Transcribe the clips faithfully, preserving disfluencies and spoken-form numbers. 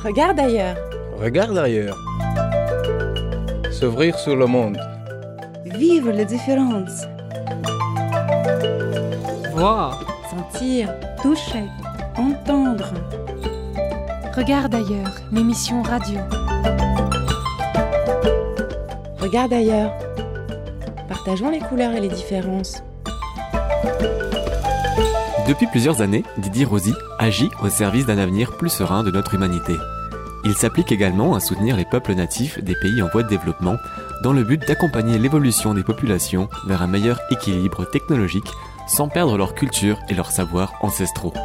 Regarde ailleurs. Regarde ailleurs. S'ouvrir sur le monde. Vivre les différences. Voir. Sentir. Toucher. Entendre. Regarde ailleurs, l'émission radio. Regarde ailleurs. Partageons les couleurs et les différences. Depuis plusieurs années, Didier Rosy agit au service d'un avenir plus serein de notre humanité. Il s'applique également à soutenir les peuples natifs des pays en voie de développement dans le but d'accompagner l'évolution des populations vers un meilleur équilibre technologique sans perdre leur culture et leurs savoirs ancestraux.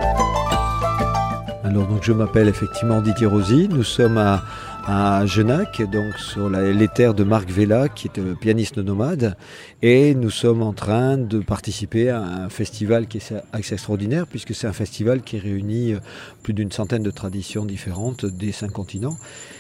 Alors donc je m'appelle effectivement Didier Rosy, nous sommes à, à Genac, donc sur la, les terres de Marc Vella qui est un pianiste nomade, et nous sommes en train de participer à un festival qui est assez extraordinaire puisque c'est un festival qui réunit plus d'une centaine de traditions différentes des cinq continents,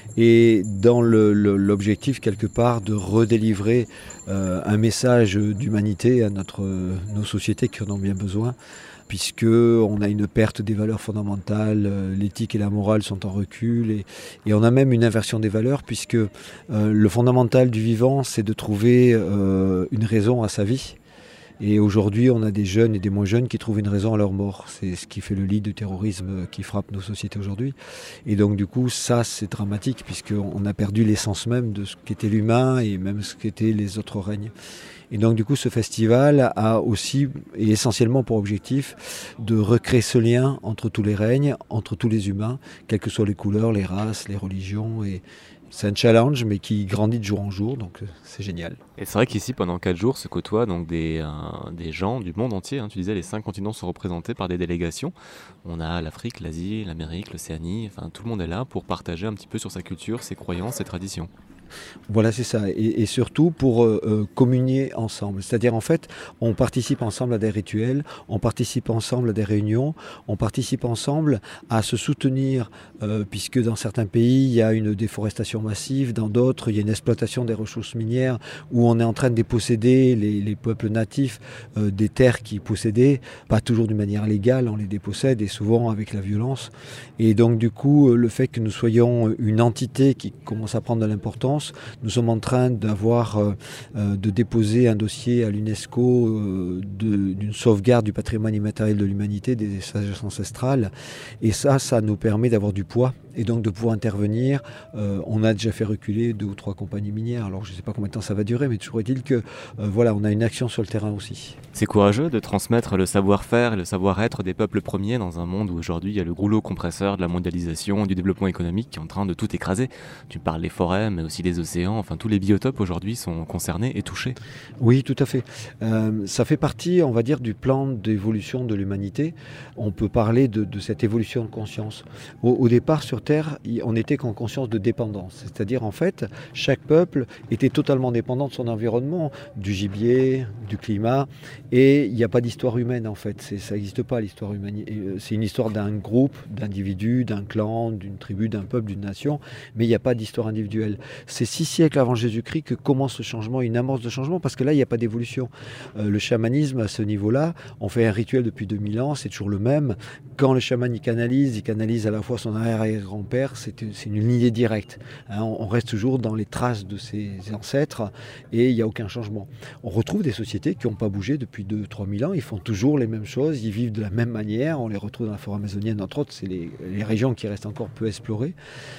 et dans le, le, l'objectif quelque part de redélivrer euh, un message d'humanité à notre, nos sociétés qui en ont bien besoin, puisqu'on a une perte des valeurs fondamentales, l'éthique et la morale sont en recul, et, et on a même une inversion des valeurs, puisque euh, le fondamental du vivant, c'est de trouver euh, une raison à sa vie. Et aujourd'hui, on a des jeunes et des moins jeunes qui trouvent une raison à leur mort. C'est ce qui fait le lit du terrorisme qui frappe nos sociétés aujourd'hui. Et donc du coup, ça, c'est dramatique, puisqu'on a perdu l'essence même de ce qu'était l'humain et même ce qu'étaient les autres règnes. Et donc du coup, ce festival a aussi et essentiellement pour objectif de recréer ce lien entre tous les règnes, entre tous les humains, quelles que soient les couleurs, les races, les religions. Et c'est un challenge, mais qui grandit de jour en jour, donc c'est génial. Et c'est vrai qu'ici, pendant quatre jours, se côtoient donc des, euh, des gens du monde entier. Hein. Tu disais, les cinq continents sont représentés par des délégations. On a l'Afrique, l'Asie, l'Amérique, l'Océanie. Enfin, tout le monde est là pour partager un petit peu sur sa culture, ses croyances, ses traditions. Voilà, c'est ça. Et, et surtout pour euh, communier ensemble. C'est-à-dire, en fait, on participe ensemble à des rituels, on participe ensemble à des réunions, on participe ensemble à se soutenir, euh, puisque dans certains pays, il y a une déforestation massive, dans d'autres, il y a une exploitation des ressources minières, où on est en train de déposséder les, les peuples natifs euh, des terres qu'ils possédaient, pas toujours d'une manière légale, on les dépossède, et souvent avec la violence. Et donc, du coup, le fait que nous soyons une entité qui commence à prendre de l'importance, nous sommes en train d'avoir, euh, de déposer un dossier à l'UNESCO euh, de, d'une sauvegarde du patrimoine immatériel de l'humanité, des sagesses ancestrales. Et ça, ça nous permet d'avoir du poids et donc de pouvoir intervenir. Euh, on a déjà fait reculer deux ou trois compagnies minières. Alors je ne sais pas combien de temps ça va durer, mais toujours est-il que euh, voilà, on a une action sur le terrain aussi. C'est courageux de transmettre le savoir-faire et le savoir-être des peuples premiers dans un monde où aujourd'hui il y a le rouleau compresseur de la mondialisation, du développement économique qui est en train de tout écraser. Tu parles des forêts, mais aussi des océans, enfin tous les biotopes aujourd'hui sont concernés et touchés. Oui, tout à fait. Euh, ça fait partie, on va dire, du plan d'évolution de l'humanité. On peut parler de, de cette évolution de conscience. Au, au départ, sur Terre, on n'était qu'en conscience de dépendance. C'est-à-dire, en fait, chaque peuple était totalement dépendant de son environnement, du gibier, du climat, et il n'y a pas d'histoire humaine, en fait. C'est, ça n'existe pas, l'histoire humaine. C'est une histoire d'un groupe, d'individus, d'un clan, d'une tribu, d'un peuple, d'une nation, mais il n'y a pas d'histoire individuelle. C'est six siècles avant Jésus-Christ que commence le changement, une amorce de changement, parce que là, il n'y a pas d'évolution. Euh, le chamanisme, à ce niveau-là, on fait un rituel depuis deux mille ans, c'est toujours le même. Quand le chaman, il canalise, il canalise à la fois son arrière-grand-père, c'est, c'est une lignée directe. Hein, on reste toujours dans les traces de ses ancêtres et il n'y a aucun changement. On retrouve des sociétés qui n'ont pas bougé depuis deux à trois mille ans, ils font toujours les mêmes choses, ils vivent de la même manière, on les retrouve dans la forêt amazonienne, entre autres, c'est les, les régions qui restent encore peu explorées.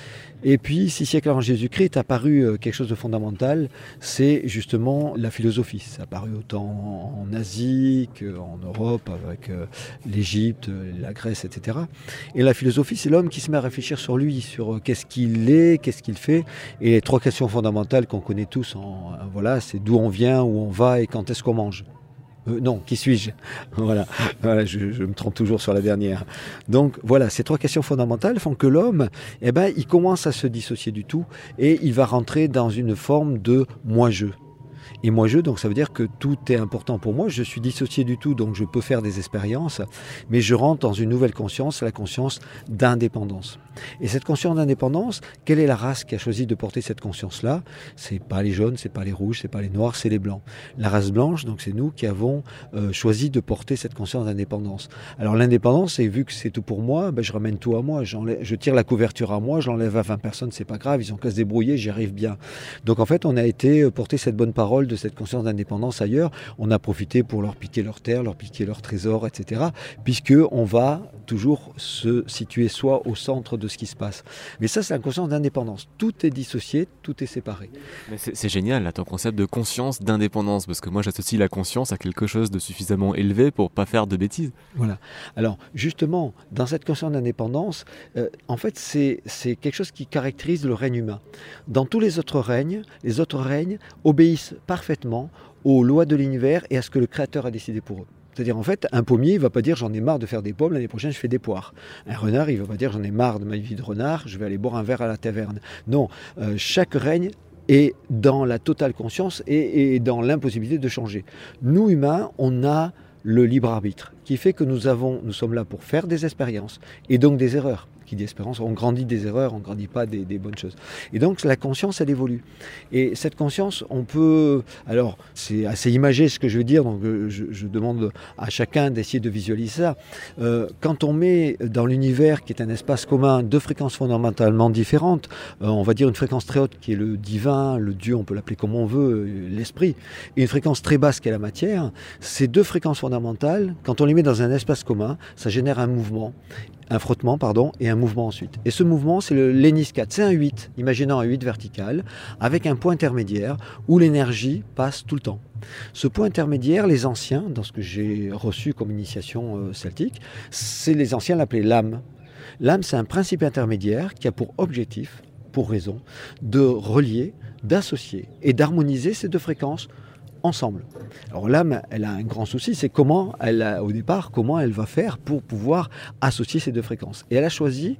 Et puis, six siècles avant Jésus-Christ, est apparu quelque chose de fondamental, c'est justement la philosophie. Ça a apparu autant en Asie qu'en Europe, avec l'Égypte, la Grèce, et cetera. Et la philosophie, c'est l'homme qui se met à réfléchir sur lui, sur qu'est-ce qu'il est, qu'est-ce qu'il fait. Et les trois questions fondamentales qu'on connaît tous, en, voilà, c'est d'où on vient, où on va et quand est-ce qu'on mange. Euh, non, qui suis-je ? Voilà, voilà je, je me trompe toujours sur la dernière. Donc voilà, ces trois questions fondamentales font que l'homme, eh ben, il commence à se dissocier du tout et il va rentrer dans une forme de moi-je. Et moi-je, donc ça veut dire que tout est important pour moi. Je suis dissocié du tout, donc je peux faire des expériences, mais je rentre dans une nouvelle conscience, la conscience d'indépendance. Et cette conscience d'indépendance, quelle est la race qui a choisi de porter cette conscience-là? C'est pas les jaunes, c'est pas les rouges, c'est pas les noirs, c'est les blancs. La race blanche, donc c'est nous qui avons euh, choisi de porter cette conscience d'indépendance. Alors l'indépendance, c'est vu que c'est tout pour moi, ben, je ramène tout à moi, je tire la couverture à moi, je l'enlève à vingt personnes, c'est pas grave, ils ont qu'à se débrouiller, j'y arrive bien. Donc en fait, on a été porter cette bonne parole de cette conscience d'indépendance ailleurs. On a profité pour leur piquer leur terre, leur piquer leur trésor, et cetera. Puisque on va toujours se situer soit au centre de ce qui se passe. Mais ça, c'est la conscience d'indépendance. Tout est dissocié, tout est séparé. Mais c'est, c'est génial, là, ton concept de conscience d'indépendance, parce que moi, j'associe la conscience à quelque chose de suffisamment élevé pour pas faire de bêtises. Voilà. Alors, justement, dans cette conscience d'indépendance, euh, en fait, c'est, c'est quelque chose qui caractérise le règne humain. Dans tous les autres règnes, les autres règnes obéissent parfaitement aux lois de l'univers et à ce que le Créateur a décidé pour eux. C'est-à-dire, en fait, un pommier, il ne va pas dire « j'en ai marre de faire des pommes, l'année prochaine, je fais des poires ». Un renard, il ne va pas dire « j'en ai marre de ma vie de renard, je vais aller boire un verre à la taverne ». Non, euh, chaque règne est dans la totale conscience et, et dans l'impossibilité de changer. Nous, humains, on a le libre arbitre, qui fait que nous, avons, nous sommes là pour faire des expériences et donc des erreurs. Qui dit espérance, on grandit des erreurs, on ne grandit pas des, des bonnes choses. Et donc la conscience, elle évolue. Et cette conscience, on peut... Alors, c'est assez imagé ce que je veux dire, donc je, je demande à chacun d'essayer de visualiser ça. Euh, quand on met dans l'univers, qui est un espace commun, deux fréquences fondamentalement différentes, euh, on va dire une fréquence très haute qui est le divin, le Dieu, on peut l'appeler comme on veut, l'esprit, et une fréquence très basse qui est la matière, ces deux fréquences fondamentales, quand on les met dans un espace commun, ça génère un mouvement. Un frottement, pardon, et un mouvement ensuite. Et ce mouvement, c'est le léniscate. C'est un huit, imaginons un huit vertical, avec un point intermédiaire où l'énergie passe tout le temps. Ce point intermédiaire, les anciens, dans ce que j'ai reçu comme initiation euh, celtique, c'est les anciens l'appelaient l'âme. L'âme, c'est un principe intermédiaire qui a pour objectif, pour raison, de relier, d'associer et d'harmoniser ces deux fréquences ensemble. Alors l'âme, elle a un grand souci, c'est comment elle a, au départ, comment elle va faire pour pouvoir associer ces deux fréquences. Et elle a choisi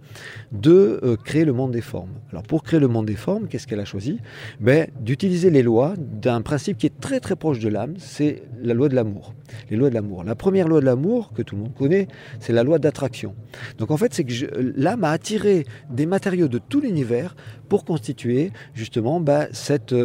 de euh, créer le monde des formes. Alors pour créer le monde des formes, qu'est-ce qu'elle a choisi? Ben, d'utiliser les lois d'un principe qui est très très proche de l'âme, c'est la loi de l'amour. Les lois de l'amour. La première loi de l'amour, que tout le monde connaît, c'est la loi d'attraction. Donc en fait, c'est que je, l'âme a attiré des matériaux de tout l'univers pour constituer justement ben, cette,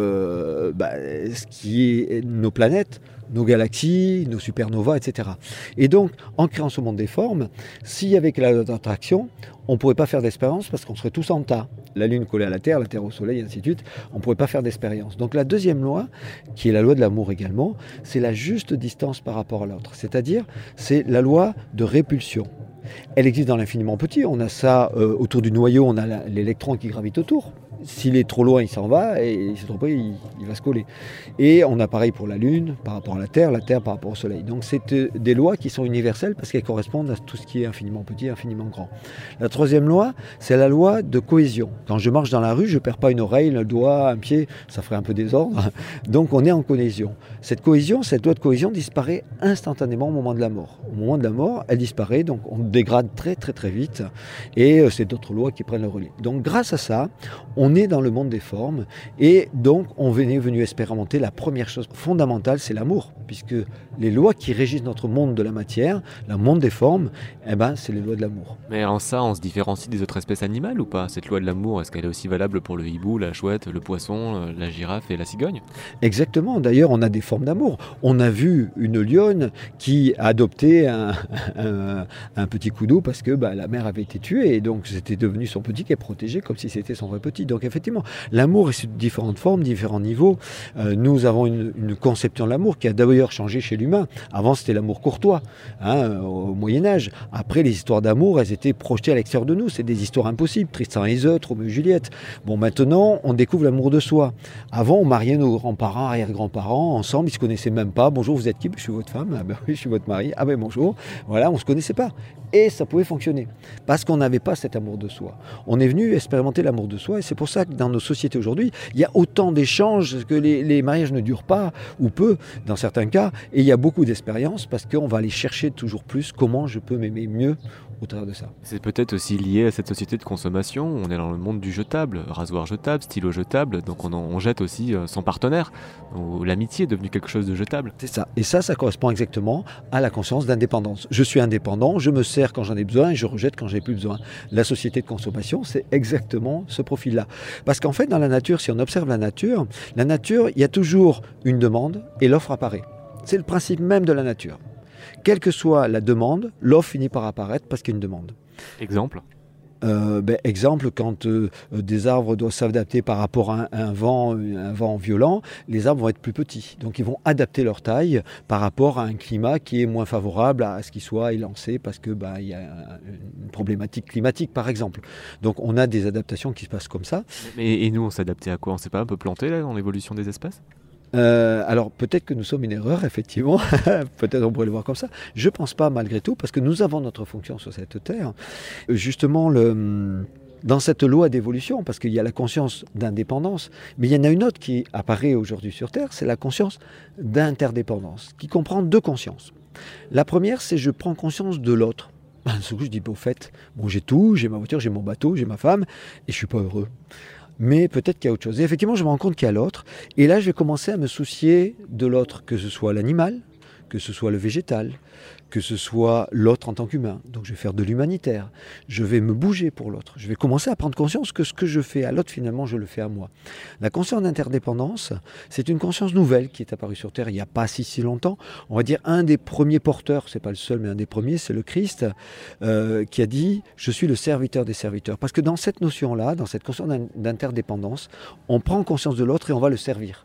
euh, ben, ce qui est nos planètes, nos galaxies, nos supernovas, et cetera. Et donc, en créant ce monde des formes, s'il y avait que la loi d'attraction, on ne pourrait pas faire d'expérience parce qu'on serait tous en tas. La Lune collée à la Terre, la Terre au Soleil, et ainsi de suite. On ne pourrait pas faire d'expérience. Donc la deuxième loi, qui est la loi de l'amour également, c'est la juste distance par rapport à l'autre. C'est-à-dire, c'est la loi de répulsion. Elle existe dans l'infiniment petit. On a ça euh, autour du noyau, on a la, l'électron qui gravite autour. S'il est trop loin, il s'en va, et s'il est trop près, il, il va se coller. Et on a pareil pour la Lune, par rapport à la Terre, la Terre par rapport au Soleil. Donc c'est euh, des lois qui sont universelles parce qu'elles correspondent à tout ce qui est infiniment petit, infiniment grand. La troisième loi, c'est la loi de cohésion. Quand je marche dans la rue, je ne perds pas une oreille, un doigt, un pied, ça ferait un peu désordre. Donc on est en cohésion. Cette cohésion, cette loi de cohésion disparaît instantanément au moment de la mort. Au moment de la mort, elle disparaît, donc on dégrade très très très vite. Et euh, c'est d'autres lois qui prennent le relais. Donc grâce à ça, on On est dans le monde des formes et donc on est venu expérimenter la première chose fondamentale, c'est l'amour, puisque les lois qui régissent notre monde de la matière, le monde des formes, eh ben, c'est les lois de l'amour. Mais en ça, on se différencie des autres espèces animales ou pas? Cette loi de l'amour, est-ce qu'elle est aussi valable pour le hibou, la chouette, le poisson, la girafe et la cigogne? Exactement, d'ailleurs on a des formes d'amour. On a vu une lionne qui a adopté un, un, un petit coudou parce que bah, la mère avait été tuée et donc c'était devenu son petit qui est protégé comme si c'était son vrai petit. Donc effectivement, l'amour est sous différentes formes, différents niveaux. Euh, nous avons une, une conception de l'amour qui a d'ailleurs changé chez l'humain. Avant, c'était l'amour courtois, hein, au Moyen-Âge. Après, les histoires d'amour, elles étaient projetées à l'extérieur de nous. C'est des histoires impossibles. Tristan et Iseut, Roméo et Juliette. Bon, maintenant, on découvre l'amour de soi. Avant, on mariait nos grands-parents, arrière-grands-parents, ensemble. Ils ne se connaissaient même pas. Bonjour, vous êtes qui? Je suis votre femme. Ah ben oui, je suis votre mari. Ah ben bonjour. Voilà, on ne se connaissait pas. Et ça pouvait fonctionner. Parce qu'on n'avait pas cet amour de soi. On est venu expérimenter l'amour de soi et c'est pour ça que dans nos sociétés aujourd'hui, il y a autant d'échanges que les, les mariages ne durent pas, ou peu, dans certains cas, et il y a beaucoup d'expérience parce qu'on va aller chercher toujours plus comment je peux m'aimer mieux au travers de ça. C'est peut-être aussi lié à cette société de consommation. On est dans le monde du jetable, rasoir jetable, stylo jetable, donc on, en, on jette aussi euh, son partenaire. Ou l'amitié est devenue quelque chose de jetable. C'est ça. Et ça, ça correspond exactement à la conscience d'indépendance. Je suis indépendant, je me sers quand j'en ai besoin et je rejette quand j'en ai plus besoin. La société de consommation, c'est exactement ce profil-là. Parce qu'en fait, dans la nature, si on observe la nature, la nature, il y a toujours une demande et l'offre apparaît. C'est le principe même de la nature. Quelle que soit la demande, l'offre finit par apparaître parce qu'il y a une demande. Exemple euh, ben, Exemple, quand euh, des arbres doivent s'adapter par rapport à un, un, vent, un vent violent, les arbres vont être plus petits. Donc ils vont adapter leur taille par rapport à un climat qui est moins favorable à ce qu'ils soient élancés parce qu'il ben, y a une problématique climatique, par exemple. Donc on a des adaptations qui se passent comme ça. Et, et nous, on s'adaptait à quoi? On ne s'est pas un peu planté là, dans l'évolution des espèces? Euh, alors peut-être que nous sommes une erreur, effectivement, peut-être on pourrait le voir comme ça. Je ne pense pas malgré tout, parce que nous avons notre fonction sur cette terre. Justement, le, dans cette loi d'évolution, parce qu'il y a la conscience d'indépendance, mais il y en a une autre qui apparaît aujourd'hui sur Terre, c'est la conscience d'interdépendance, qui comprend deux consciences. La première, c'est je prends conscience de l'autre. Ce que je dis, au fait, bon, j'ai tout, j'ai ma voiture, j'ai mon bateau, j'ai ma femme, et je ne suis pas heureux. Mais peut-être qu'il y a autre chose. Et effectivement, je me rends compte qu'il y a l'autre. Et là, je vais commencer à me soucier de l'autre, que ce soit l'animal, que ce soit le végétal, que ce soit l'autre en tant qu'humain. Donc je vais faire de l'humanitaire. Je vais me bouger pour l'autre. Je vais commencer à prendre conscience que ce que je fais à l'autre, finalement, je le fais à moi. La conscience d'interdépendance, c'est une conscience nouvelle qui est apparue sur Terre il n'y a pas si si longtemps. On va dire un des premiers porteurs, c'est pas le seul, mais un des premiers, c'est le Christ, euh, qui a dit « Je suis le serviteur des serviteurs ». Parce que dans cette notion-là, dans cette conscience d'interdépendance, on prend conscience de l'autre et on va le servir.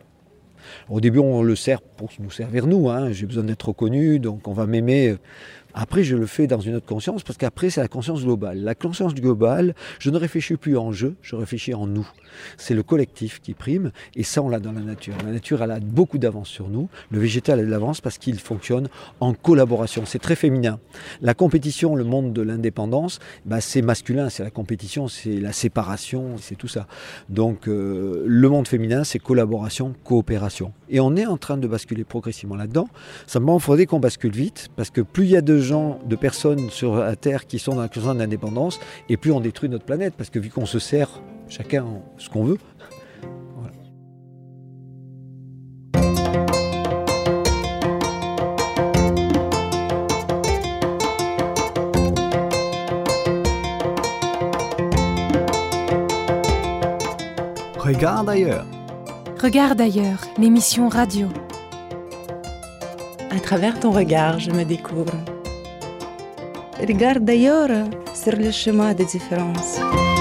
Au début, on le sert pour nous servir nous. Hein. J'ai besoin d'être reconnu, donc on va m'aimer. Après, je le fais dans une autre conscience, parce qu'après, c'est la conscience globale. La conscience globale, je ne réfléchis plus en je, je réfléchis en nous. C'est le collectif qui prime, et ça, on l'a dans la nature. La nature, elle a beaucoup d'avance sur nous. Le végétal a de l'avance parce qu'il fonctionne en collaboration. C'est très féminin. La compétition, le monde de l'indépendance, bah, c'est masculin, c'est la compétition, c'est la séparation, c'est tout ça. Donc, euh, le monde féminin, c'est collaboration, coopération. Et on est en train de basculer progressivement là-dedans. Simplement, il faudrait qu'on bascule vite, parce que plus il y a de gens, de personnes sur la Terre qui sont dans la conscience d'indépendance, et plus on détruit notre planète, parce que vu qu'on se sert chacun ce qu'on veut. Voilà. Regarde ailleurs. Regarde ailleurs, l'émission radio. À travers ton regard, je me découvre. Regarde ailleurs sur le chemin des différences.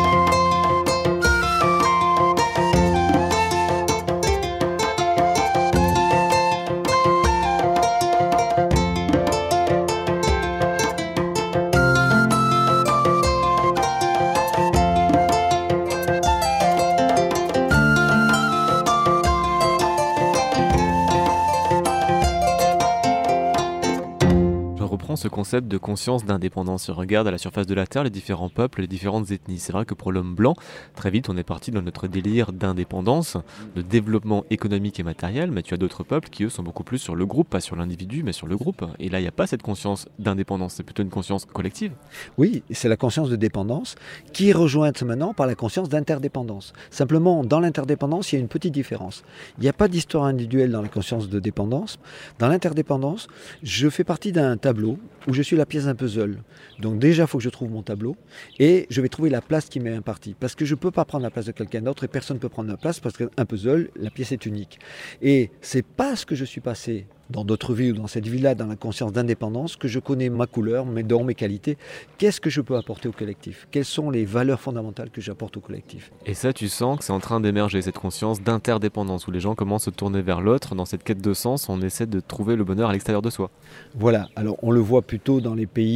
Ce concept de conscience d'indépendance. On regarde à la surface de la Terre les différents peuples, les différentes ethnies. C'est vrai que pour l'homme blanc, très vite on est parti dans notre délire d'indépendance, de développement économique et matériel, mais tu as d'autres peuples qui eux sont beaucoup plus sur le groupe, pas sur l'individu, mais sur le groupe. Et là il n'y a pas cette conscience d'indépendance, c'est plutôt une conscience collective. Oui, c'est la conscience de dépendance qui est rejointe maintenant par la conscience d'interdépendance. Simplement, dans l'interdépendance, il y a une petite différence. Il n'y a pas d'histoire individuelle dans la conscience de dépendance. Dans l'interdépendance, je fais partie d'un tableau où je suis la pièce d'un puzzle. Donc déjà, il faut que je trouve mon tableau et je vais trouver la place qui m'est impartie. Parce que je ne peux pas prendre la place de quelqu'un d'autre et personne ne peut prendre la place parce qu'un puzzle, la pièce est unique. Et c'est parce que je suis passé dans d'autres vies ou dans cette vie-là, dans la conscience d'indépendance, que je connais ma couleur, mes dons, mes qualités. Qu'est-ce que je peux apporter au collectif? Quelles sont les valeurs fondamentales que j'apporte au collectif? Et ça, tu sens que c'est en train d'émerger, cette conscience d'interdépendance, où les gens commencent à se tourner vers l'autre. Dans cette quête de sens, on essaie de trouver le bonheur à l'extérieur de soi. Voilà, alors on le voit plutôt dans les pays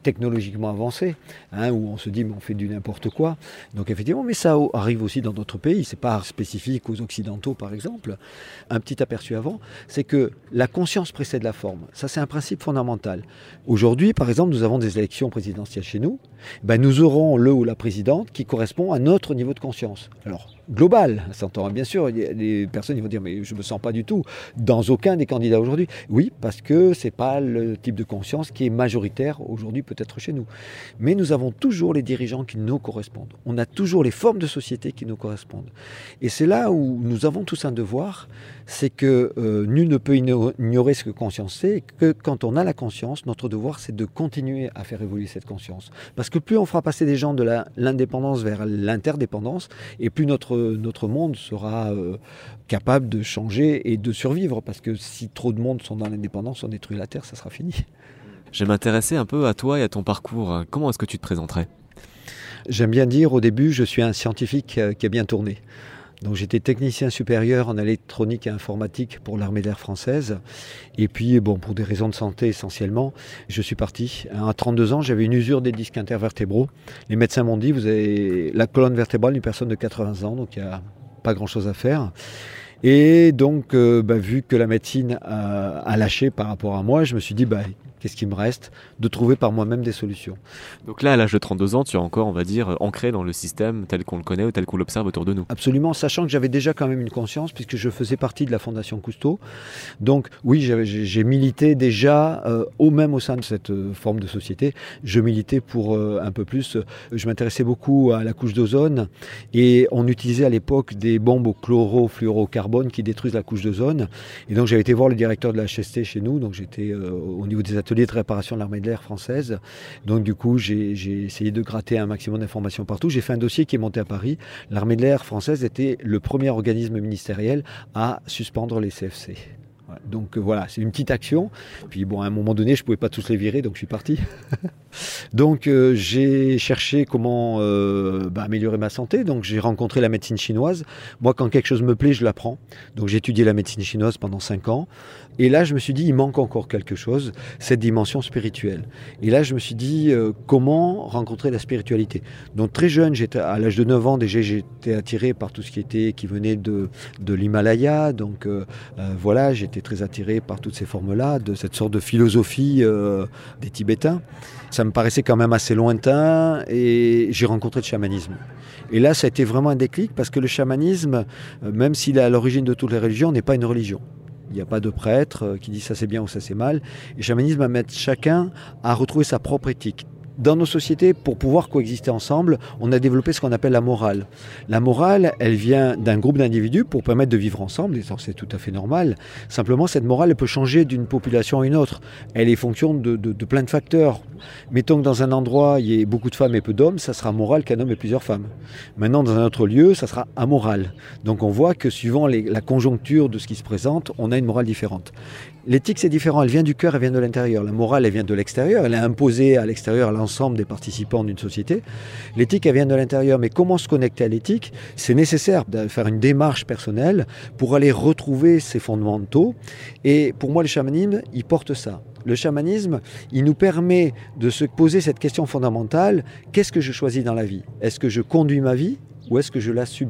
technologiquement avancé, hein, où on se dit mais on fait du n'importe quoi. Donc effectivement, mais ça arrive aussi dans d'autres pays, c'est pas spécifique aux Occidentaux par exemple. Un petit aperçu avant, c'est que la conscience précède la forme. Ça c'est un principe fondamental. Aujourd'hui, par exemple, nous avons des élections présidentielles chez nous, ben, nous aurons le ou la présidente qui correspond à notre niveau de conscience. Alors, global, ça s'entend bien sûr, les personnes ils vont dire mais je me sens pas du tout dans aucun des candidats aujourd'hui. Oui, parce que c'est pas le type de conscience qui est majoritaire aujourd'hui peut-être chez nous. Mais nous avons toujours les dirigeants qui nous correspondent. On a toujours les formes de société qui nous correspondent. Et c'est là où nous avons tous un devoir, c'est que euh, nul ne peut ignorer ce que conscience c'est, et que quand on a la conscience, notre devoir c'est de continuer à faire évoluer cette conscience. Parce que plus on fera passer des gens de la, l'indépendance vers l'interdépendance, et plus notre, notre monde sera euh, capable de changer et de survivre. Parce que si trop de monde sont dans l'indépendance, on détruit la Terre, ça sera fini. Je vais m'intéresser un peu à toi et à ton parcours. Comment est-ce que tu te présenterais ? J'aime bien dire au début, je suis un scientifique qui a bien tourné. Donc j'étais technicien supérieur en électronique et informatique pour l'armée de l'air française. Et puis, bon, pour des raisons de santé essentiellement, je suis parti. À trente-deux ans, j'avais une usure des disques intervertébraux. Les médecins m'ont dit, vous avez la colonne vertébrale d'une personne de quatre-vingts ans, donc il n'y a pas grand-chose à faire. Et donc, euh, bah, vu que la médecine a, a lâché par rapport à moi, je me suis dit, bah, qu'est-ce qui me reste ? De trouver par moi-même des solutions. Donc là, à l'âge de trente-deux ans, tu es encore, on va dire, ancré dans le système tel qu'on le connaît ou tel qu'on l'observe autour de nous. Absolument, sachant que j'avais déjà quand même une conscience, puisque je faisais partie de la Fondation Cousteau. Donc oui, j'avais, j'ai milité déjà, euh, au même au sein de cette euh, forme de société, je militais pour euh, un peu plus. Je m'intéressais beaucoup à la couche d'ozone, et on utilisait à l'époque des bombes au chlorofluorocarbone qui détruisent la couche d'ozone. Et donc j'avais été voir le directeur de la H S T chez nous, donc j'étais euh, au niveau des ateliers de réparation de l'armée de l'air française. Donc du coup, j'ai, j'ai essayé de gratter un maximum d'informations partout. J'ai fait un dossier qui est monté à Paris. L'armée de l'air française était le premier organisme ministériel à suspendre les C F C. Donc euh, voilà, c'est une petite action. Puis bon, à un moment donné, je ne pouvais pas tous les virer, donc je suis parti. Donc euh, j'ai cherché comment euh, bah, améliorer ma santé. Donc j'ai rencontré la médecine chinoise. Moi, quand quelque chose me plaît, je l'apprends. Donc j'ai étudié la médecine chinoise pendant cinq ans. Et là, je me suis dit, il manque encore quelque chose, cette dimension spirituelle. Et là, je me suis dit, euh, comment rencontrer la spiritualité ? Donc très jeune, j'étais, à l'âge de neuf ans, déjà, j'étais attiré par tout ce qui était, qui venait de, de l'Himalaya. Donc euh, euh, voilà, j'étais très attiré par toutes ces formes-là, de cette sorte de philosophie euh, des Tibétains. Ça me paraissait quand même assez lointain et j'ai rencontré le chamanisme. Et là, ça a été vraiment un déclic parce que le chamanisme, même s'il est à l'origine de toutes les religions, n'est pas une religion. Il n'y a pas de prêtre qui dit ça c'est bien ou ça c'est mal. Et le chamanisme va mettre chacun à retrouver sa propre éthique. Dans nos sociétés, pour pouvoir coexister ensemble, on a développé ce qu'on appelle la morale. La morale, elle vient d'un groupe d'individus pour permettre de vivre ensemble, et c'est tout à fait normal. Simplement, cette morale, elle peut changer d'une population à une autre. Elle est fonction de, de, de plein de facteurs. Mettons que dans un endroit, il y ait beaucoup de femmes et peu d'hommes, ça sera moral qu'un homme ait plusieurs femmes. Maintenant, dans un autre lieu, ça sera amoral. Donc on voit que suivant les, la conjoncture de ce qui se présente, on a une morale différente. L'éthique, c'est différent. Elle vient du cœur, elle vient de l'intérieur. La morale, elle vient de l'extérieur. Elle est imposée à l'extérieur à l'ensemble des participants d'une société. L'éthique, elle vient de l'intérieur. Mais comment se connecter à l'éthique ? C'est nécessaire de faire une démarche personnelle pour aller retrouver ses fondamentaux. Et pour moi, le chamanisme, il porte ça. Le chamanisme, il nous permet de se poser cette question fondamentale. Qu'est-ce que je choisis dans la vie ? Est-ce que je conduis ma vie ou est-ce que je la subis ?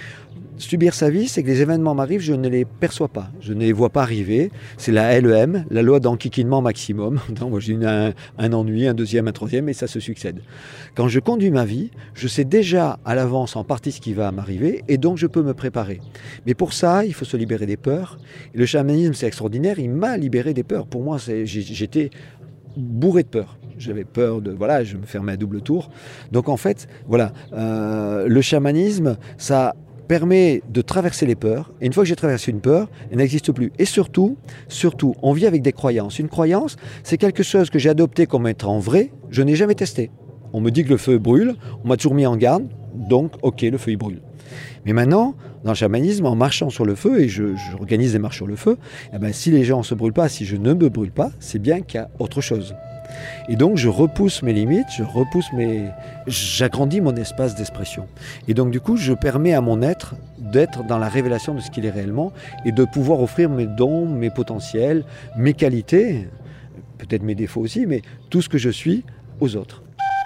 Subir sa vie, c'est que les événements m'arrivent, je ne les perçois pas, je ne les vois pas arriver. C'est la L E M, la loi d'enquiquinement maximum. Donc, moi, j'ai une, un, un ennui, un deuxième, un troisième, et ça se succède. Quand je conduis ma vie, je sais déjà à l'avance en partie ce qui va m'arriver, et donc je peux me préparer. Mais pour ça, il faut se libérer des peurs. Et le chamanisme, c'est extraordinaire, il m'a libéré des peurs. Pour moi, c'est, j'étais bourré de peur. J'avais peur de... Voilà, je me fermais à double tour. Donc en fait, voilà, euh, le chamanisme, ça permet de traverser les peurs. Et une fois que j'ai traversé une peur, elle n'existe plus. Et surtout, surtout, on vit avec des croyances. Une croyance, c'est quelque chose que j'ai adopté comme étant vrai, je n'ai jamais testé. On me dit que le feu brûle, on m'a toujours mis en garde, donc ok, le feu il brûle. Mais maintenant, dans le chamanisme, en marchant sur le feu, et je, je organise des marches sur le feu, eh ben, si les gens ne se brûlent pas, si je ne me brûle pas, c'est bien qu'il y a autre chose. Et donc je repousse mes limites, je repousse mes... j'agrandis mon espace d'expression. Et donc du coup, je permets à mon être d'être dans la révélation de ce qu'il est réellement et de pouvoir offrir mes dons, mes potentiels, mes qualités, peut-être mes défauts aussi, mais tout ce que je suis aux autres.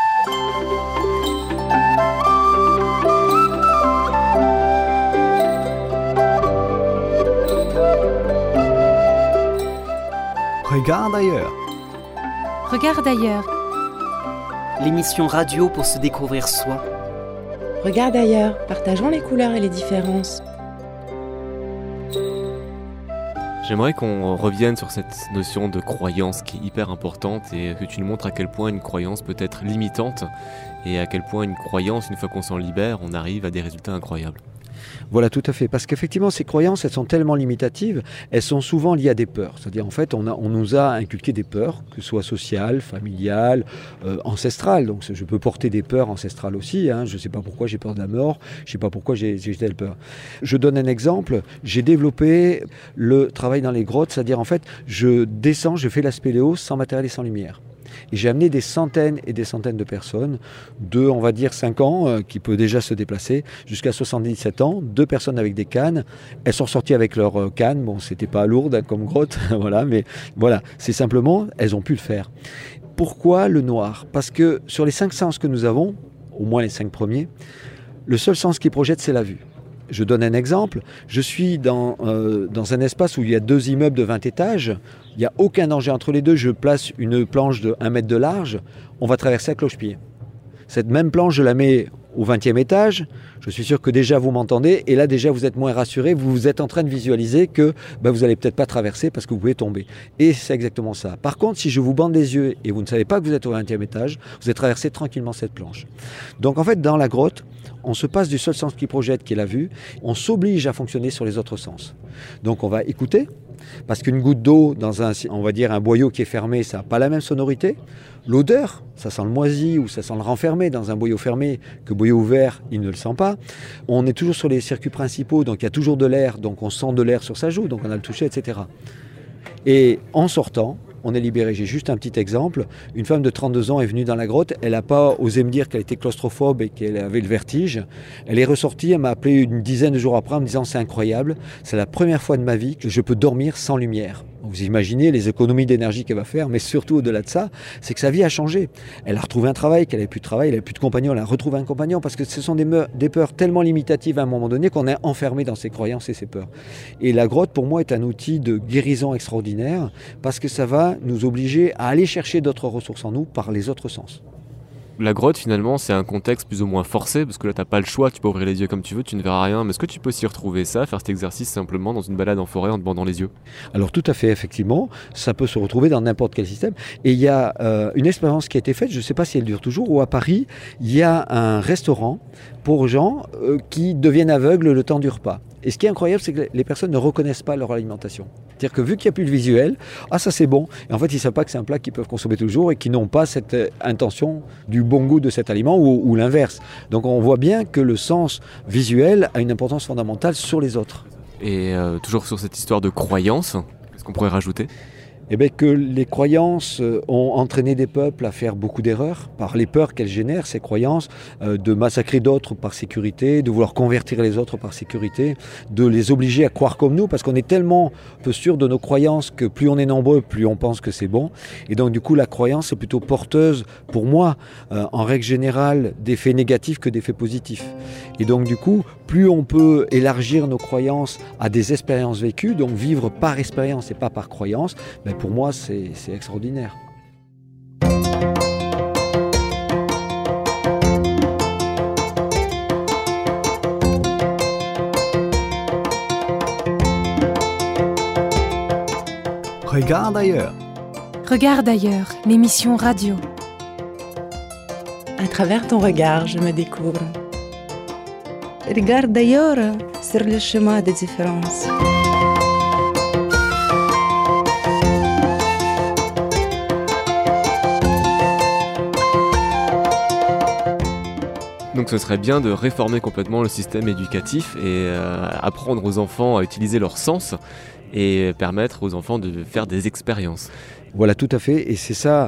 Regarde ailleurs. Regarde ailleurs. L'émission radio pour se découvrir soi. Regarde ailleurs, partageons les couleurs et les différences. J'aimerais qu'on revienne sur cette notion de croyance qui est hyper importante et que tu nous montres à quel point une croyance peut être limitante et à quel point une croyance, une fois qu'on s'en libère, on arrive à des résultats incroyables. Voilà, tout à fait. Parce qu'effectivement, ces croyances, elles sont tellement limitatives, elles sont souvent liées à des peurs. C'est-à-dire, en fait, on, a, on nous a inculqué des peurs, que ce soit sociales, familiales, euh, ancestrales. Donc, je peux porter des peurs ancestrales aussi. Hein. Je ne sais pas pourquoi j'ai peur de la mort, je ne sais pas pourquoi j'ai, j'ai telle peur. Je donne un exemple. J'ai développé le travail dans les grottes, c'est-à-dire, en fait, je descends, je fais la spéléo sans matériel et sans lumière. Et j'ai amené des centaines et des centaines de personnes, de, on va dire, cinq ans, euh, qui peut déjà se déplacer, jusqu'à soixante-dix-sept ans, deux personnes avec des cannes. Elles sont sorties avec leurs euh, cannes. Bon, c'était pas lourd hein, comme grotte, voilà, mais voilà, c'est simplement, elles ont pu le faire. Pourquoi le noir ? Parce que sur les cinq sens que nous avons, au moins les cinq premiers, le seul sens qui projette, c'est la vue. Je donne un exemple. Je suis dans, euh, dans un espace où il y a deux immeubles de vingt étages. Il n'y a aucun danger entre les deux. Je place une planche de un mètre de large. On va traverser à cloche-pied. Cette même planche, je la mets au vingtième étage. Je suis sûr que déjà vous m'entendez. Et là, déjà, vous êtes moins rassuré. Vous êtes en train de visualiser que ben, vous n'allez peut-être pas traverser parce que vous pouvez tomber. Et c'est exactement ça. Par contre, si je vous bande les yeux et vous ne savez pas que vous êtes au vingtième étage, vous allez traverser tranquillement cette planche. Donc en fait, dans la grotte, on se passe du seul sens qui projette, qui est la vue. On s'oblige à fonctionner sur les autres sens. Donc on va écouter. Parce qu'une goutte d'eau dans un, on va dire un boyau qui est fermé, ça n'a pas la même sonorité. L'odeur, ça sent le moisi ou ça sent le renfermé dans un boyau fermé, que boyau ouvert, il ne le sent pas. On est toujours sur les circuits principaux, donc il y a toujours de l'air, donc on sent de l'air sur sa joue, donc on a le toucher, et cetera. Et en sortant, on est libéré. J'ai juste un petit exemple. Une femme de trente-deux ans est venue dans la grotte. Elle n'a pas osé me dire qu'elle était claustrophobe et qu'elle avait le vertige. Elle est ressortie. Elle m'a appelé une dizaine de jours après en me disant « C'est incroyable. C'est la première fois de ma vie que je peux dormir sans lumière. » Vous imaginez les économies d'énergie qu'elle va faire, mais surtout au-delà de ça, c'est que sa vie a changé. Elle a retrouvé un travail, qu'elle n'avait plus de travail, elle n'avait plus de compagnon, elle a retrouvé un compagnon, parce que ce sont des, meurs, des peurs tellement limitatives à un moment donné qu'on est enfermé dans ses croyances et ses peurs. Et la grotte, pour moi, est un outil de guérison extraordinaire, parce que ça va nous obliger à aller chercher d'autres ressources en nous par les autres sens. La grotte, finalement, c'est un contexte plus ou moins forcé, parce que là, t'as pas le choix, tu peux ouvrir les yeux comme tu veux, tu ne verras rien. Mais est-ce que tu peux aussi retrouver ça, faire cet exercice simplement dans une balade en forêt en te bandant les yeux ? Alors tout à fait, effectivement, ça peut se retrouver dans n'importe quel système. Et il y a euh, une expérience qui a été faite, je ne sais pas si elle dure toujours, où à Paris, il y a un restaurant pour gens euh, qui deviennent aveugles le temps du repas. Et ce qui est incroyable, c'est que les personnes ne reconnaissent pas leur alimentation. C'est-à-dire que vu qu'il n'y a plus le visuel, ah ça c'est bon, et en fait ils ne savent pas que c'est un plat qu'ils peuvent consommer tous les jours et qu'ils n'ont pas cette intention du bon goût de cet aliment ou, ou l'inverse. Donc on voit bien que le sens visuel a une importance fondamentale sur les autres. Et euh, toujours sur cette histoire de croyance, qu'est-ce qu'on pourrait rajouter ? Eh bien, que les croyances ont entraîné des peuples à faire beaucoup d'erreurs par les peurs qu'elles génèrent, ces croyances, euh, de massacrer d'autres par sécurité, de vouloir convertir les autres par sécurité, de les obliger à croire comme nous, parce qu'on est tellement peu sûr de nos croyances que plus on est nombreux, plus on pense que c'est bon. Et donc, du coup, la croyance est plutôt porteuse, pour moi, euh, en règle générale, d'effets négatifs que d'effets positifs. Et donc, du coup, plus on peut élargir nos croyances à des expériences vécues, donc vivre par expérience et pas par croyance, ben pour moi, c'est, c'est extraordinaire. Regarde ailleurs. Regarde ailleurs, l'émission radio. À travers ton regard, je me découvre. Regarde ailleurs sur le chemin des différences. Donc ce serait bien de réformer complètement le système éducatif et euh, apprendre aux enfants à utiliser leur sens et permettre aux enfants de faire des expériences. Voilà, tout à fait. Et c'est ça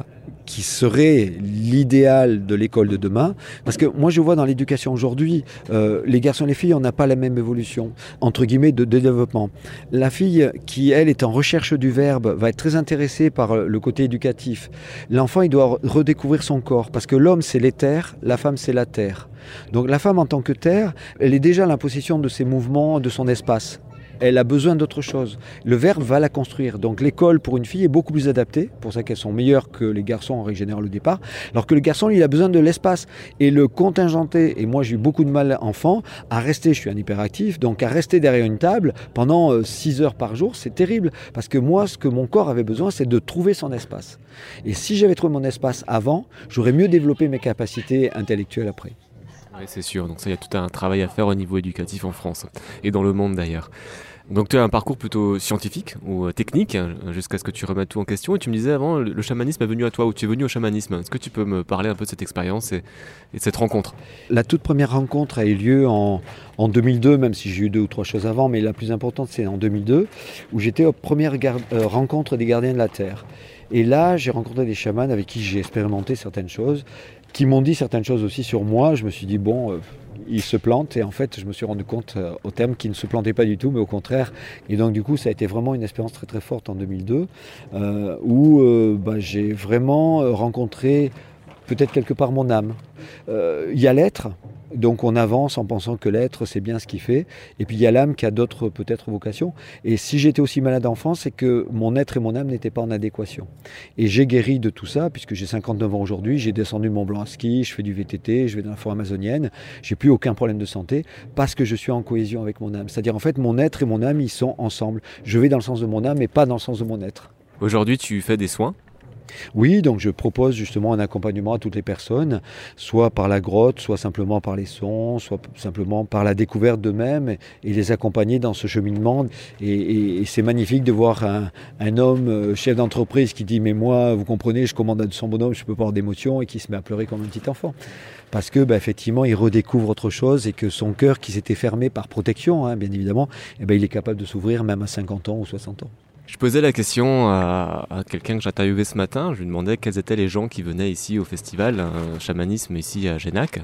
qui serait l'idéal de l'école de demain. Parce que moi, je vois dans l'éducation aujourd'hui, euh, les garçons et les filles, on n'a pas la même évolution, entre guillemets, de, de développement. La fille qui, elle, est en recherche du verbe, va être très intéressée par le côté éducatif. L'enfant, il doit redécouvrir son corps, parce que l'homme, c'est l'éther, la femme, c'est la terre. Donc la femme, en tant que terre, elle est déjà à la possession de ses mouvements, de son espace. Elle a besoin d'autre chose. Le verbe va la construire. Donc l'école pour une fille est beaucoup plus adaptée, pour ça qu'elles sont meilleures que les garçons en règle générale au départ, alors que le garçon, lui, il a besoin de l'espace. Et le contingenter, et moi j'ai eu beaucoup de mal enfant, à rester, je suis un hyperactif, donc à rester derrière une table pendant six heures par jour, c'est terrible. Parce que moi, ce que mon corps avait besoin, c'est de trouver son espace. Et si j'avais trouvé mon espace avant, j'aurais mieux développé mes capacités intellectuelles après. Oui, c'est sûr. Donc ça, il y a tout un travail à faire au niveau éducatif en France et dans le monde d'ailleurs. Donc tu as un parcours plutôt scientifique ou technique, jusqu'à ce que tu remettes tout en question. Et tu me disais avant, le chamanisme est venu à toi, ou tu es venu au chamanisme. Est-ce que tu peux me parler un peu de cette expérience et, et de cette rencontre ? La toute première rencontre a eu lieu en, en deux mille deux, même si j'ai eu deux ou trois choses avant, mais la plus importante c'est en deux mille deux, où j'étais aux premières gar- euh, rencontres des gardiens de la Terre. Et là, j'ai rencontré des chamans avec qui j'ai expérimenté certaines choses, qui m'ont dit certaines choses aussi sur moi. Je me suis dit, bon, euh, ils se plantent. Et en fait, je me suis rendu compte euh, au terme qu'ils ne se plantaient pas du tout, mais au contraire. Et donc, du coup, ça a été vraiment une expérience très, très forte en deux mille deux, euh, où euh, bah, j'ai vraiment rencontré peut-être quelque part mon âme. Il euh, y a l'être, donc on avance en pensant que l'être, c'est bien ce qu'il fait. Et puis il y a l'âme qui a d'autres peut-être vocations. Et si j'étais aussi malade enfant, c'est que mon être et mon âme n'étaient pas en adéquation. Et j'ai guéri de tout ça, puisque j'ai cinquante-neuf ans aujourd'hui, j'ai descendu le Mont Blanc à ski, je fais du V T T, je vais dans la forêt amazonienne, j'ai plus aucun problème de santé, parce que je suis en cohésion avec mon âme. C'est-à-dire en fait, mon être et mon âme, ils sont ensemble. Je vais dans le sens de mon âme, mais pas dans le sens de mon être. Aujourd'hui, tu fais des soins ? Oui, donc je propose justement un accompagnement à toutes les personnes, soit par la grotte, soit simplement par les sons, soit simplement par la découverte d'eux-mêmes et, et les accompagner dans ce cheminement. Et, et, et c'est magnifique de voir un, un homme chef d'entreprise qui dit « mais moi, vous comprenez, je commande à son bonhomme, je ne peux pas avoir d'émotion » et qui se met à pleurer comme un petit enfant. Parce que bah, effectivement, il redécouvre autre chose et que son cœur qui s'était fermé par protection, hein, bien évidemment, eh ben, il est capable de s'ouvrir même à cinquante ans ou soixante ans. Je posais la question à, à quelqu'un que j'ai interviewé ce matin. Je lui demandais quels étaient les gens qui venaient ici au festival, un chamanisme ici à Génac.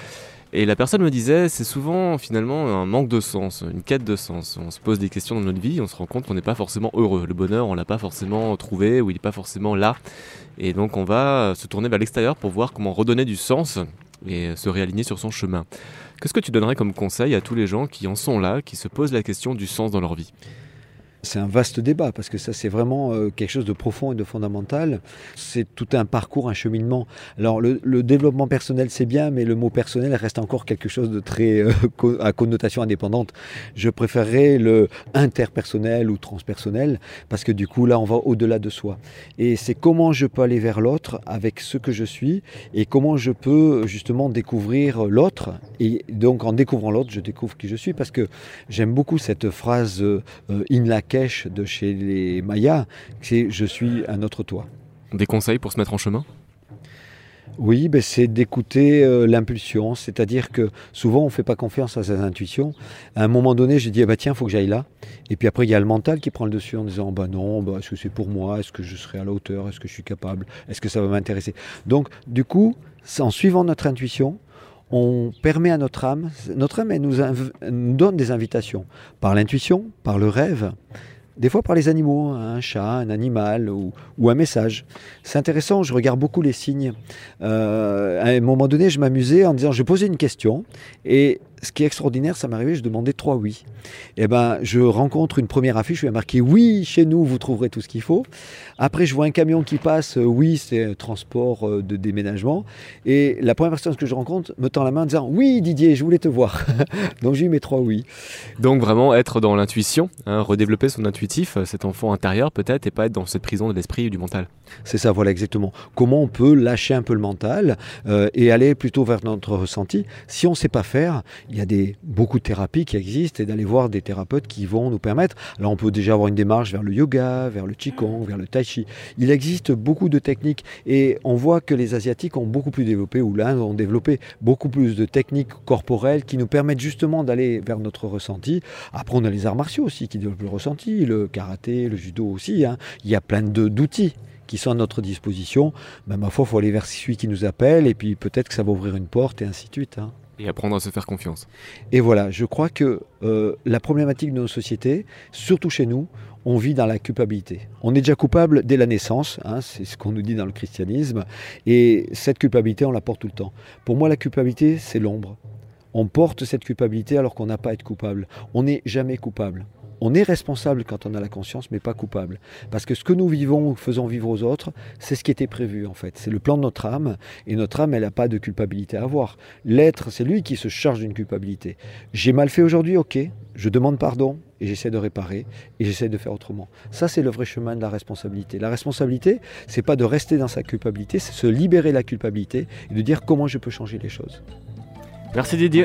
Et la personne me disait, c'est souvent finalement un manque de sens, une quête de sens. On se pose des questions dans notre vie, on se rend compte qu'on n'est pas forcément heureux. Le bonheur, on ne l'a pas forcément trouvé ou il n'est pas forcément là. Et donc on va se tourner vers l'extérieur pour voir comment redonner du sens et se réaligner sur son chemin. Qu'est-ce que tu donnerais comme conseil à tous les gens qui en sont là, qui se posent la question du sens dans leur vie ? C'est un vaste débat parce que ça c'est vraiment euh, quelque chose de profond et de fondamental. C'est tout un parcours, un cheminement. Alors le, le développement personnel c'est bien, mais le mot personnel reste encore quelque chose de très euh, co- à connotation indépendante. Je préférerais le interpersonnel ou transpersonnel parce que du coup là on va au-delà de soi. Et c'est comment je peux aller vers l'autre avec ce que je suis et comment je peux justement découvrir l'autre. Et donc en découvrant l'autre, je découvre qui je suis parce que j'aime beaucoup cette phrase euh, in la de chez les Mayas, c'est « je suis un autre toi ». Des conseils pour se mettre en chemin ? Oui, ben c'est d'écouter euh, l'impulsion, c'est-à-dire que souvent on ne fait pas confiance à ses intuitions. À un moment donné, je dis ah bah, « tiens, il faut que j'aille là ». Et puis après, il y a le mental qui prend le dessus en disant bah « non, bah, est-ce que c'est pour moi ? Est-ce que je serai à la hauteur ? Est-ce que je suis capable ? Est-ce que ça va m'intéresser ?» Donc du coup, en suivant notre intuition, on permet à notre âme, notre âme elle nous, inv- nous donne des invitations par l'intuition, par le rêve, des fois par les animaux, un chat, un animal ou, ou un message. C'est intéressant, je regarde beaucoup les signes. Euh, à un moment donné, je m'amusais en disant, je posais une question et ce qui est extraordinaire, ça m'arrivait, je demandais trois oui. Et ben, je rencontre une première affiche où il y a marqué oui, chez nous, vous trouverez tout ce qu'il faut. Après, je vois un camion qui passe, oui, c'est un transport de déménagement. Et la première personne que je rencontre me tend la main en disant oui, Didier, je voulais te voir. Donc j'ai eu mes trois oui. Donc vraiment être dans l'intuition, hein, redévelopper son intuitif, cet enfant intérieur peut-être, et pas être dans cette prison de l'esprit et du mental. C'est ça, voilà exactement. Comment on peut lâcher un peu le mental euh, et aller plutôt vers notre ressenti. Si on ne sait pas faire, il y a des, beaucoup de thérapies qui existent et d'aller voir des thérapeutes qui vont nous permettre. Alors on peut déjà avoir une démarche vers le yoga, vers le qigong, vers le tai chi. Il existe beaucoup de techniques et on voit que les Asiatiques ont beaucoup plus développé, ou l'Inde ont développé beaucoup plus de techniques corporelles qui nous permettent justement d'aller vers notre ressenti. Après on a les arts martiaux aussi qui développent le ressenti, le karaté, le judo aussi. Hein. Il y a plein de, d'outils qui sont à notre disposition, ben, ma foi, il faut aller vers celui qui nous appelle et puis peut-être que ça va ouvrir une porte et ainsi de suite. Hein. Et apprendre à se faire confiance. Et voilà, je crois que euh, la problématique de nos sociétés, surtout chez nous, on vit dans la culpabilité. On est déjà coupable dès la naissance, hein, c'est ce qu'on nous dit dans le christianisme, et cette culpabilité, on la porte tout le temps. Pour moi, la culpabilité, c'est l'ombre. On porte cette culpabilité alors qu'on n'a pas à être coupable. On n'est jamais coupable. On est responsable quand on a la conscience, mais pas coupable. Parce que ce que nous vivons ou faisons vivre aux autres, c'est ce qui était prévu en fait. C'est le plan de notre âme, et notre âme, elle n'a pas de culpabilité à avoir. L'être, c'est lui qui se charge d'une culpabilité. J'ai mal fait aujourd'hui, ok, je demande pardon, et j'essaie de réparer, et j'essaie de faire autrement. Ça, c'est le vrai chemin de la responsabilité. La responsabilité, c'est pas de rester dans sa culpabilité, c'est se libérer de la culpabilité, et de dire comment je peux changer les choses. Merci Didier.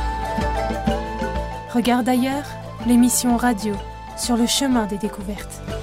Regarde ailleurs, l'émission radio sur le chemin des découvertes.